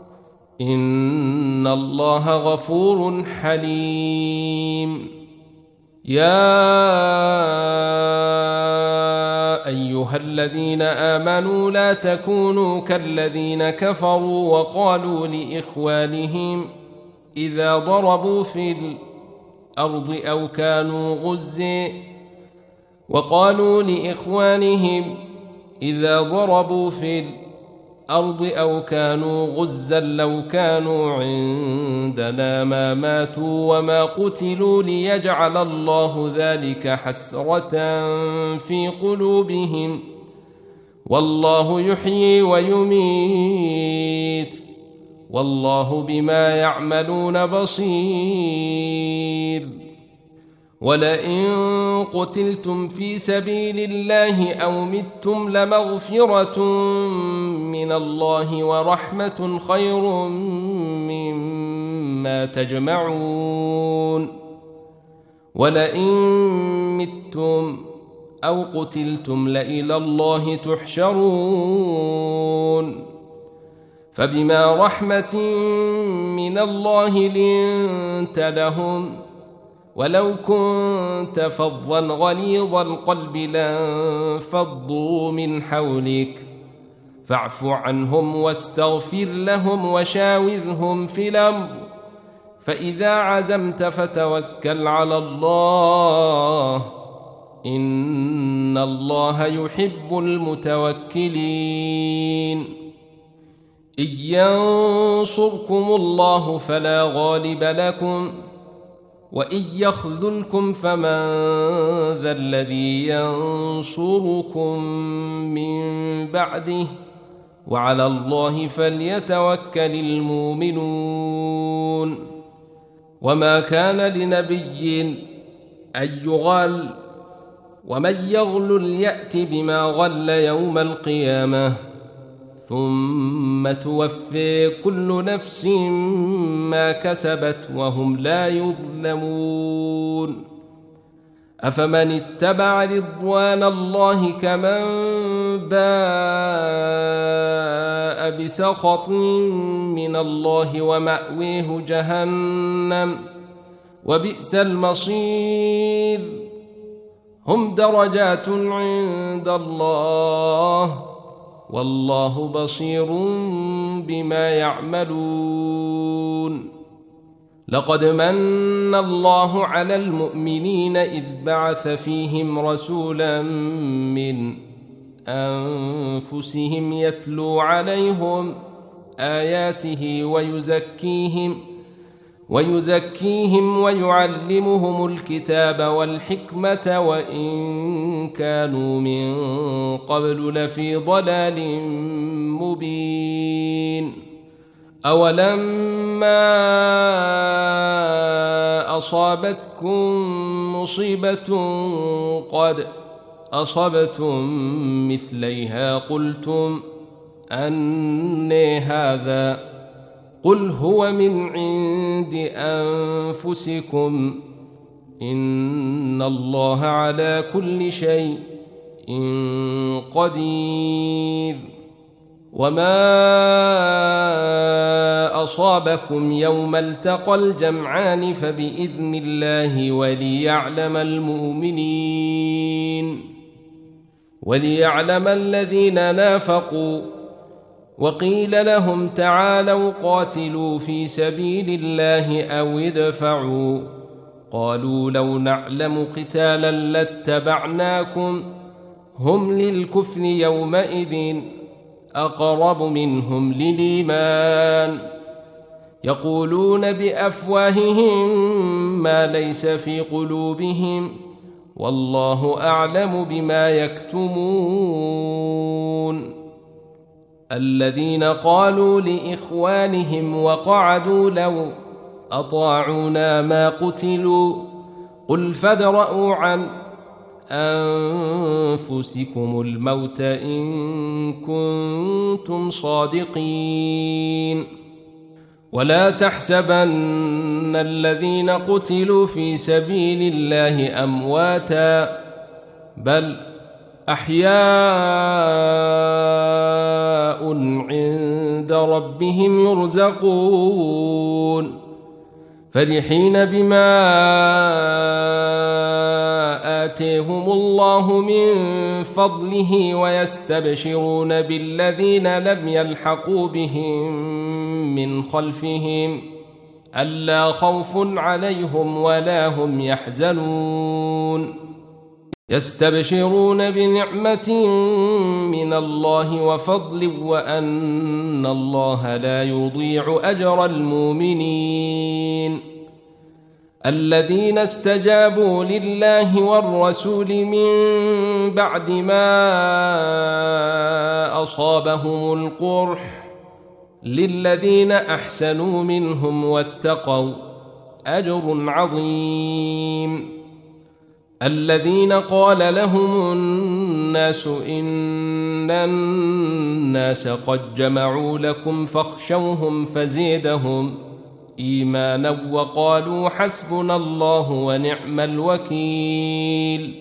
إن الله غفور حليم يا أيها الذين آمنوا لا تكونوا كالذين كفروا وقالوا لإخوانهم إذا ضربوا في الأرض أو كانوا غزا وقالوا لإخوانهم إذا ضربوا في الأرض أو كانوا غزا لو كانوا عندنا ما ماتوا وما قتلوا ليجعل الله ذلك حسرة في قلوبهم والله يحيي ويميت والله بما يعملون بصير ولئن قتلتم في سبيل الله أو متم لمغفرة من الله ورحمة خير مما تجمعون ولئن متم أو قتلتم لإلى الله تحشرون فبما رحمة من الله لنت لهم ولو كنت فظا غليظ القلب لانفضوا من حولك فاعف عنهم واستغفر لهم وشاورهم في الأمر فإذا عزمت فتوكل على الله إن الله يحب المتوكلين إن ينصركم الله فلا غالب لكم وإن يخذلكم فمن ذا الذي ينصركم من بعده وعلى الله فليتوكل المؤمنون وما كان لنبي أن يغل ومن يغلل يأت بما غل يوم القيامة ثم توفي كل نفس ما كسبت وهم لا يظلمون أفمن اتبع رضوان الله كمن باء بسخط من الله ومأويه جهنم وبئس المصير هم درجات عند الله والله بصير بما يعملون لقد من الله على المؤمنين إذ بعث فيهم رسولا من أنفسهم يتلو عليهم آياته ويزكيهم ويزكيهم ويعلمهم الكتاب والحكمة وإن كانوا من قبل لفي ضلال مبين. أولما أصابتكم مصيبة قد أصبتم مثليها قلتم أنى هذا قل هو من عند أنفسكم إن الله على كل شيء قدير. وما أصابكم يوم التقى الجمعان فبإذن الله وليعلم المؤمنين وليعلم الذين نافقوا. وقيل لهم تعالوا قاتلوا في سبيل الله أو ادفعوا قالوا لو نعلم قتالا لاتبعناكم هم للكفر يومئذ أقرب منهم للإيمان يقولون بأفواههم ما ليس في قلوبهم والله أعلم بما يكتمون. الذين قالوا لإخوانهم وقعدوا لو أطاعونا ما قتلوا قل فادرءوا عن أنفسكم الموت إن كنتم صادقين. ولا تحسبن الذين قتلوا في سبيل الله أمواتا بل أحياء عند ربهم يرزقون فرحين بما آتيهم الله من فضله ويستبشرون بالذين لم يلحقوا بهم من خلفهم ألا خوف عليهم ولا هم يحزنون يستبشرون بنعمة من الله وفضل وأن الله لا يضيع أجر المؤمنين. الذين استجابوا لله والرسول من بعد ما أصابهم القرح للذين أحسنوا منهم واتقوا أجر عظيم. الذين قال لهم الناس إن الناس قد جمعوا لكم فاخشوهم فزيدهم إيمانا وقالوا حسبنا الله ونعم الوكيل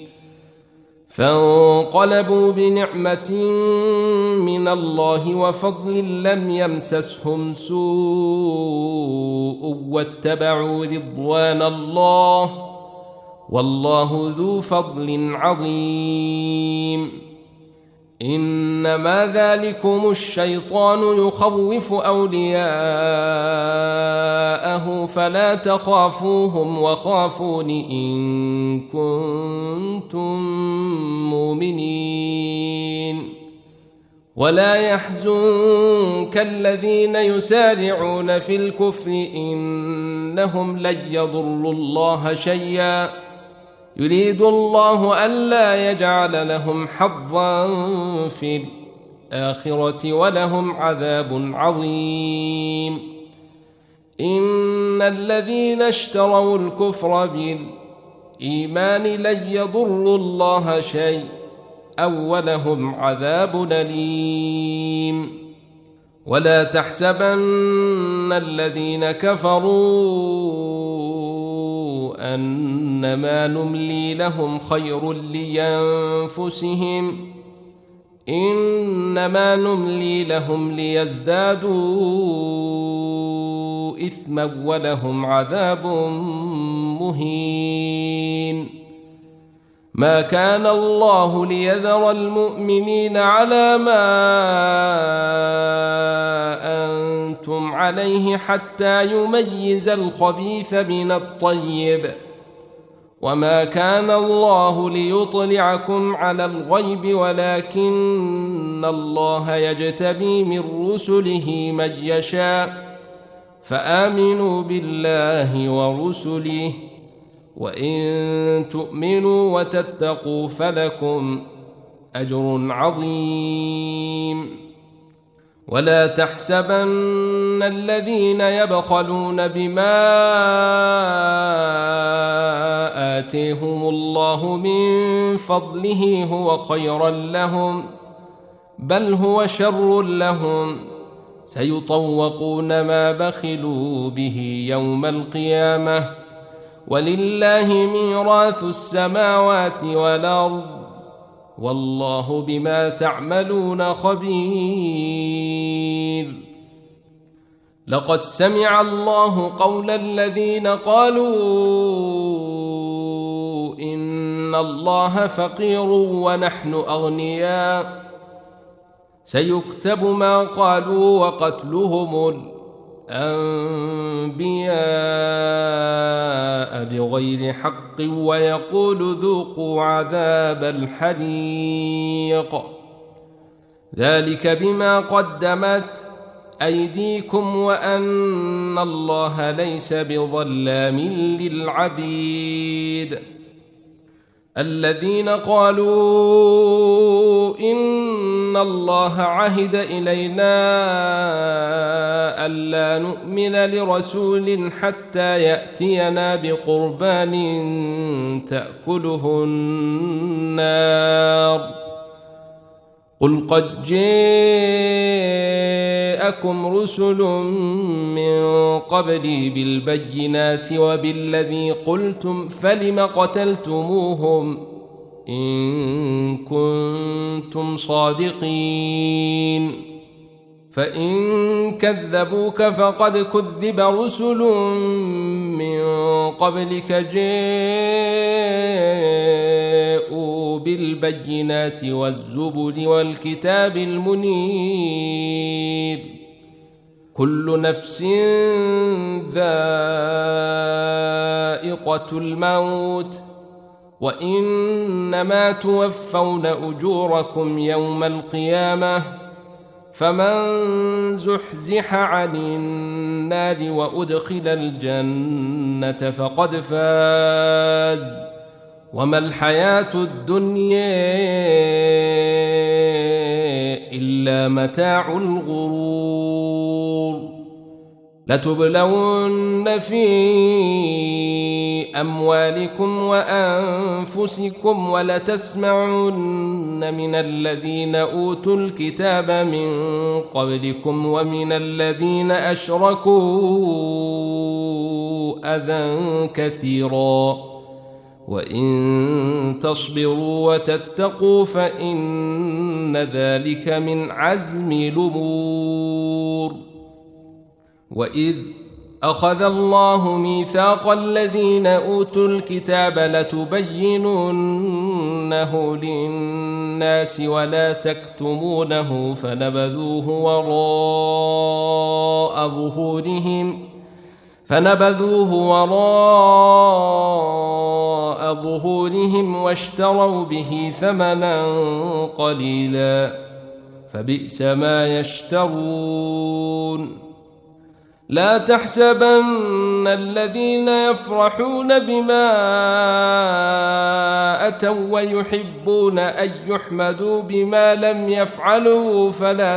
فانقلبوا بنعمة من الله وفضل لم يمسسهم سوء واتبعوا رضوان الله والله ذو فضل عظيم. إنما ذلكم الشيطان يخوف أولياءه فلا تخافوهم وخافون إن كنتم مؤمنين. ولا يحزنك الذين يسارعون في الكفر إنهم لن يضروا الله شيئا يريد الله ألا يجعل لهم حظا في الآخرة ولهم عذاب عظيم. إن الذين اشتروا الكفر بالإيمان لن يضروا الله شيئا ولهم عذاب أليم. ولا تحسبن الذين كفروا أنما نملي لهم خير لأنفسهم إنما نملي لهم ليزدادوا إثما ولهم عذاب مهين. ما كان الله ليذر المؤمنين على ما أنتم عليه حتى يميز الخبيث من الطيب وما كان الله ليطلعكم على الغيب ولكن الله يجتبي من رسله من يشاء فآمنوا بالله ورسله، وإن تؤمنوا وتتقوا فلكم أجر عظيم. ولا تحسبن الذين يبخلون بما آتيهم الله من فضله هو خيرا لهم، بل هو شر لهم، سيطوقون ما بخلوا به يوم القيامة، ولله ميراث السماوات والأرض، والله بما تعملون خبير. لقد سمع الله قول الذين قالوا إن الله فقير ونحن أغنياء، سيكتب ما قالوا وقتلهم الأنبياء بغير حق، ويقول ذوقوا عذاب الحريق، ذلك بما قدمت أيديكم وأن الله ليس بظلام للعبيد. الذين قالوا إن الله عهد إلينا ألا نؤمن لرسول حتى يأتينا بقربان تأكله النار، قل قد جاءكم رسل من قبلي بالبينات وبالذي قلتم فلم قتلتموهم إن كنتم صادقين، فإن كذبوك فقد كذب رسل من قبلك جاءوا بالبينات والزبر والكتاب المنير، كل نفس ذائقة الموت، وإنما توفون أجوركم يوم القيامة، فمن زحزح عن النار وأدخل الجنة فقد فاز، وما الحياة الدنيا إلا متاع الغرور. لتبلون في أموالكم وأنفسكم ولتسمعن من الذين أوتوا الكتاب من قبلكم ومن الذين أشركوا أذى كثيرا، وإن تصبروا وتتقوا فإن ذلك من عزم الأمور. وإذ أخذ الله ميثاق الذين أوتوا الكتاب لتبيننه للناس ولا تكتمونه فنبذوه وراء ظهورهم فنبذوه وراء ظهورهم واشتروا به ثمنا قليلا فبئس ما يشترون. لا تحسبن الذين يفرحون بما أتوا ويحبون أن يحمدوا بما لم يفعلوا فلا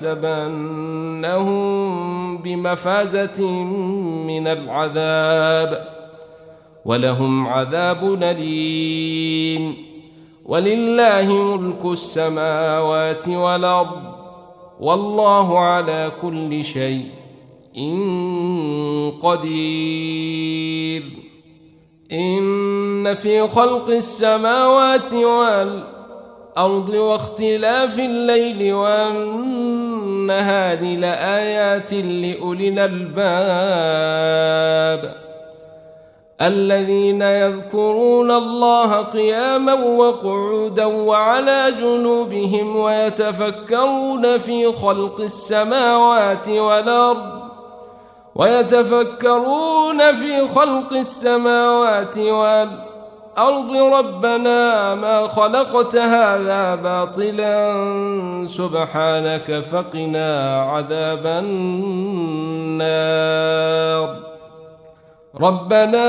تحسبنهم بمفازة من العذاب، ولهم عذاب أليم. ولله ملك السماوات والأرض، والله على كل شيء إن قدير. إن في خلق السماوات والأرض واختلاف الليل والنهار لآيات لأولي الألباب الذين يذكرون الله قياما وقعودا وعلى جنوبهم ويتفكرون في خلق السماوات والأرض ويتفكرون في خلق السماوات والأرض أرض ربنا ما خلقت هذا باطلا سبحانك فقنا عذاب النار ربنا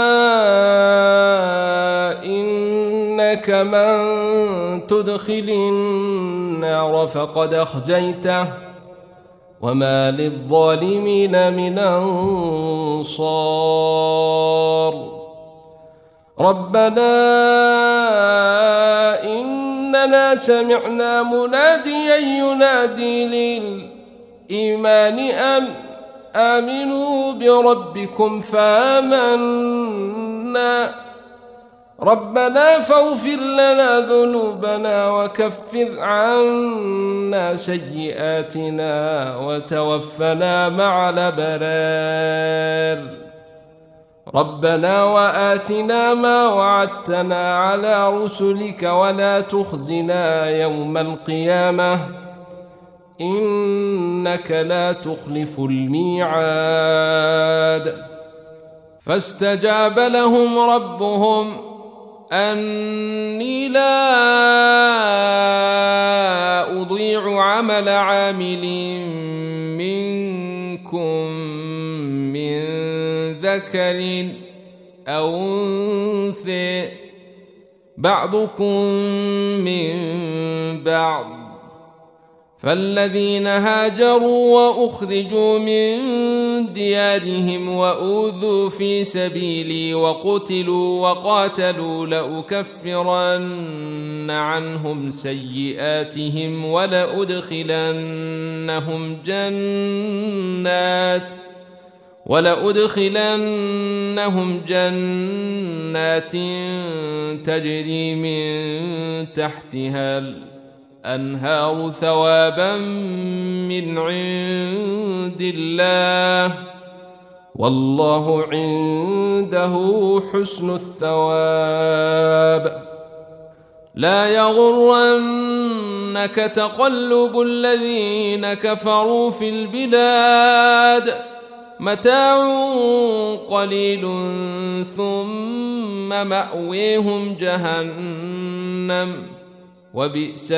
إنك من تدخل النار فقد أخزيته وما للظالمين من أنصار ربنا إننا سمعنا مناديا ينادي للإيمان أن آمنوا بربكم فآمنا ربنا فاغفر لنا ذنوبنا وكفر عنا سيئاتنا وتوفنا مع الأبرار ربنا وآتنا ما وعدتنا على رسلك ولا تخزنا يوم القيامة إنك لا تخلف الميعاد فاستجاب لهم ربهم أني لا أضيع عمل عامل منكم من ذكر أو أنثى بعضكم من بعض فالذين هاجروا وأخرجوا من ديارهم وأوذوا في سبيلي وقتلوا وقاتلوا لأكفرن عنهم سيئاتهم ولأدخلنهم جنات ولأدخلنهم جنات تجري من تحتها الأنهار ثوابا من عند الله والله عنده حسن الثواب لا يغرنك تقلب الذين كفروا في البلاد متاع قليل ثم مأويهم جهنم وبئس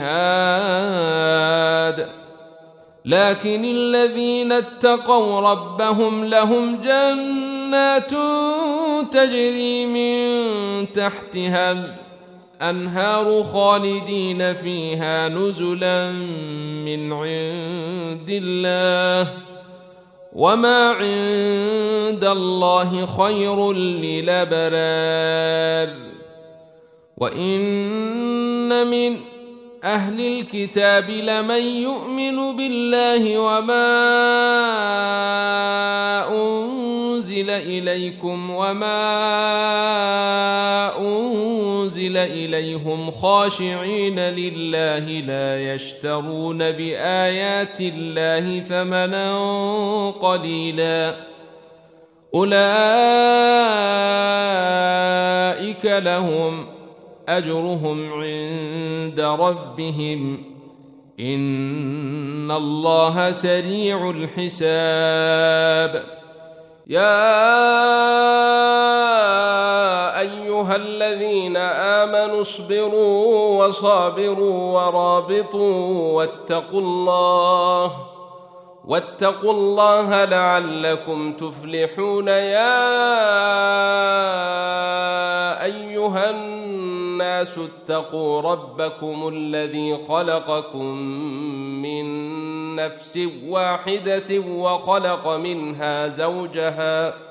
المهاد لكن الذين اتقوا ربهم لهم جنات تجري من تحتها الأنهار خالدين فيها نزلا من عند الله وما عند الله خير للأبرار وإن من أهل الكتاب لمن يؤمن بالله وما أنزل إليكم وما أنزل إليهم خاشعين لله لا يشترون بآيات الله ثمنا قليلا أولئك لهم أجرهم عند ربهم إن الله سريع الحساب يا أيها الذين آمنوا اصبروا وصابروا ورابطوا واتقوا الله واتقوا الله لعلكم تفلحون يا أيها الناس اتقوا ربكم الذي خلقكم من نفس واحدة وخلق منها زوجها